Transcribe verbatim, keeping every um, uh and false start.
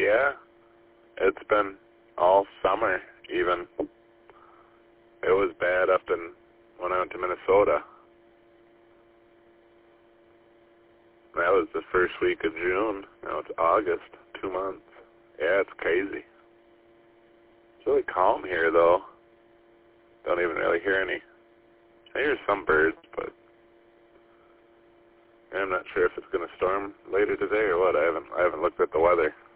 yeah. It's been all summer, even. It was bad up in, when I went to Minnesota. That was the first week of June. Now it's August, two months. Yeah, it's crazy. It's really calm here, though. Don't even really hear any. I hear some birds, but I'm not sure if it's going to storm later today or what. I haven't I haven't looked at the weather.